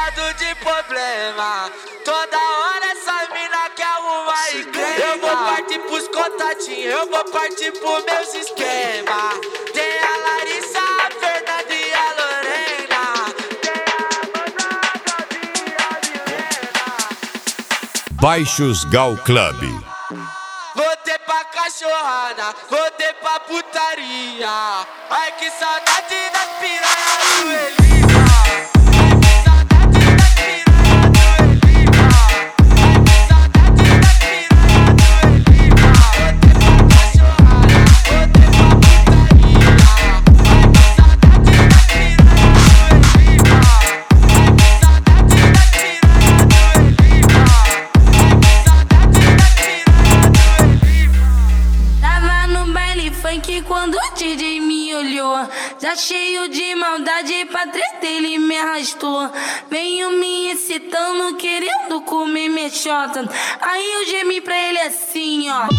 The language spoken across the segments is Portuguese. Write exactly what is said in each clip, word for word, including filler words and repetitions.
rodeado de problema. Toda hora essa mina quer arrumar encrenca. Eu vou partir pros contatinhos, eu vou partir pros meus esquemas. Tem a Larissa, a Fernanda e a Lorena. Tem a Amanda e a Milena. Baixos Gal Club. Voltei pra cachorrada, voltei pra putaria. Ai que saudade das piranhas do Elipa. Ai que saudade das piranhas do Elipa. Ai que saudade das piranhas do Elipa. Voltei pra cachorrada, voltei pra putaria. Ai que saudade das piranhas do Elipa. Ai que saudade das piranhas do Elipa. Ai que saudade das piranhas. Tava no baile funk quando o D J me olhou. Já cheio de maldade pra treta ele me arrastou. Veio me excitando, querendo comer minha xota. Aí eu gemi pra ele assim, ó.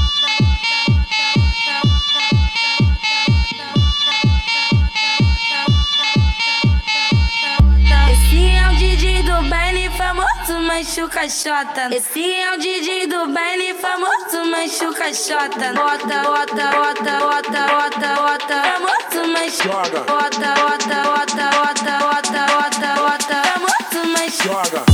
Esse é o D J do baile famoso, machuca xota. Esse é o D J do baile famoso, machuca xota. Bota, bota, bota, bota, bota, bota. Famoso, machuca. Bota, bota, bota, bota, bota, bota, bota. Famoso, machuca.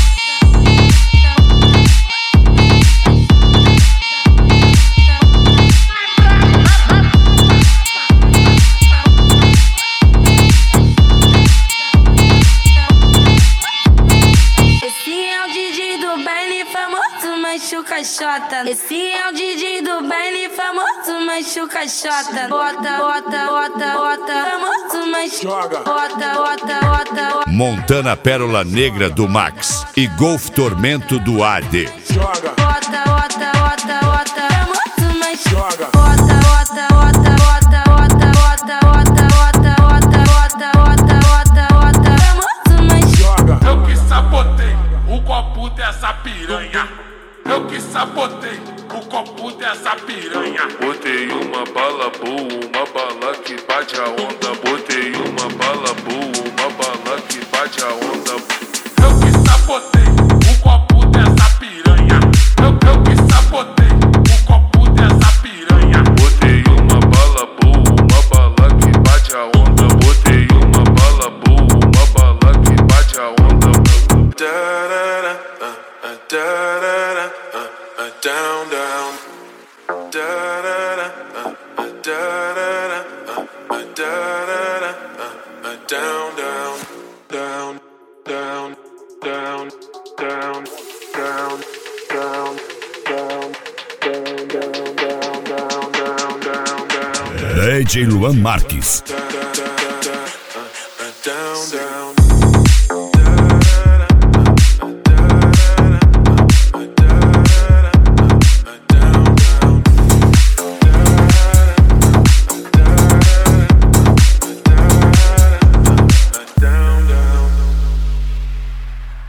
Machuca xota. Esse é o D J do baile famoso, machuca xota. Bota, bota, bota, bota. Famoso, machuca. Bota, bota, bota, bota. Montana Pérola Negra do Max e Golf Tormento do A D. Bota, bota, bota, bota. Famoso, machuca. Bota, bota, bota, bota, bota, bota, bota, bota, bota, bota, bota, bota, bota. Famoso, machuca. Eu que sabotei o copo dessa piranha. Eu que sabotei o copo dessa piranha. Botei uma bala boa, uma bala que bate a onda. Botei uma bala boa, uma bala que bate a onda. Eu que sabotei o copo dessa piranha. Eu, eu que sabotei o copo dessa piranha. Botei uma bala boa, uma bala que bate a onda. Botei uma bala boa, uma bala que bate a onda. Da-da-da, uh, uh, da-da-da. Down, down, da da da, uh, uh, da da da, uh, uh, da da da, uh, uh, down, down, down, down, down, down, down, down, down, down, down, down, down, down, down. D J Luan Marques.